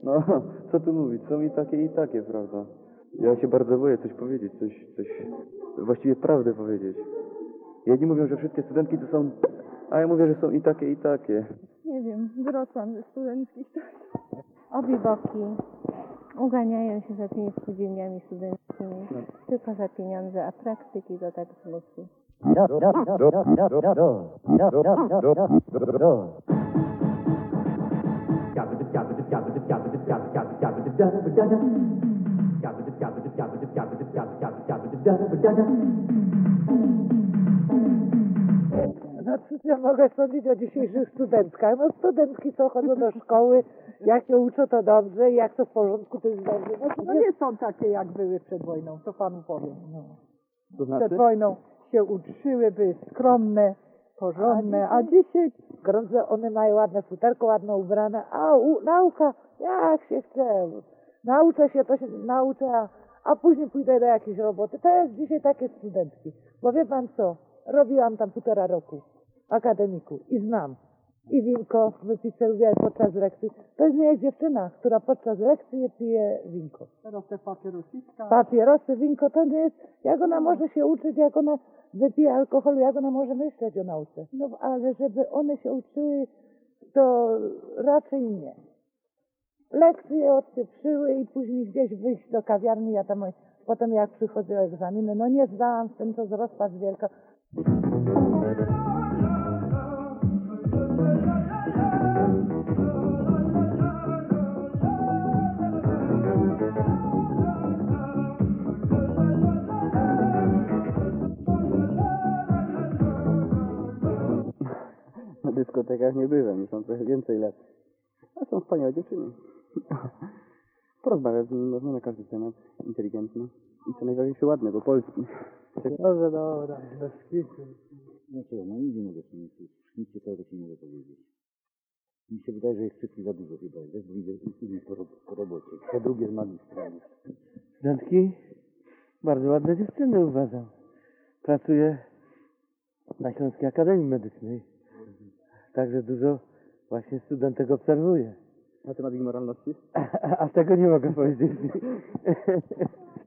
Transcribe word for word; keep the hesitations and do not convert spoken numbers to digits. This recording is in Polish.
No, co tu mówić, są i takie, i takie, prawda? Ja się bardzo boję coś powiedzieć, coś, coś, właściwie prawdę powiedzieć. Jedni mówią, że wszystkie studentki to są, a ja mówię, że są i takie, i takie. Nie wiem, wyrosłam ze studenckich czasów. Obie boki uganiają się za tymi spółdzielniami studenckimi, tylko za pieniądze, a praktyki to tak z losu. No cóż ja mogę sądzić o dzisiejszych studentkach? No studentki co chodzą do szkoły, jak się uczą to dobrze, jak to w porządku, to jest dobrze. No, No nie są takie jak były przed wojną, to panu powiem. No. To Przed znaczy? wojną się uczyły, były skromne, porządne, a dzisiaj Grądze, one mają ładne futerko, ładno ubrane, a u, nauka, jak się chce. Nauczę się, to się nauczę, a, a później pójdę do jakiejś roboty. To jest dzisiaj takie studentki. Bo wie pan co, robiłam tam półtora roku w akademiku i znam. I winko wypić lubię podczas lekcji. To jest nie jest dziewczyna, która podczas lekcji pije winko. teraz te papierosiska. Papierosy, winko, to nie jest, jak ona może się uczyć, jak ona wypije alkoholu, jak ona może myśleć o nauce. No ale żeby one się uczyły, to raczej nie. Lekcje odpieprzyły i później gdzieś wyjść do kawiarni, ja tam potem jak przychodziły egzaminy, no nie zdałam, z tym to rozpacz wielka. Na dyskotekach nie byłem, już mam trochę więcej lat. A są wspaniałe dziewczyny. Porozmawiać z nimi można na każdy temat, inteligentne i co najważniejsze ładne, bo polski. Dobrze, dobra, bez kitu. No co, no nic nie mogę powiedzieć. Nic ciekawego ci nie mogę powiedzieć. Mi się wydaje, że jest wszystkich za dużo chyba, jest, bo widzę innych po, ro- po robocie. Te drugie z magistra. Studentki, bardzo ładne dziewczyny uważam. Pracuję na Śląskiej Akademii Medycznej. Także dużo właśnie studentek obserwuję. Na temat ich moralności? A, a tego nie mogę powiedzieć.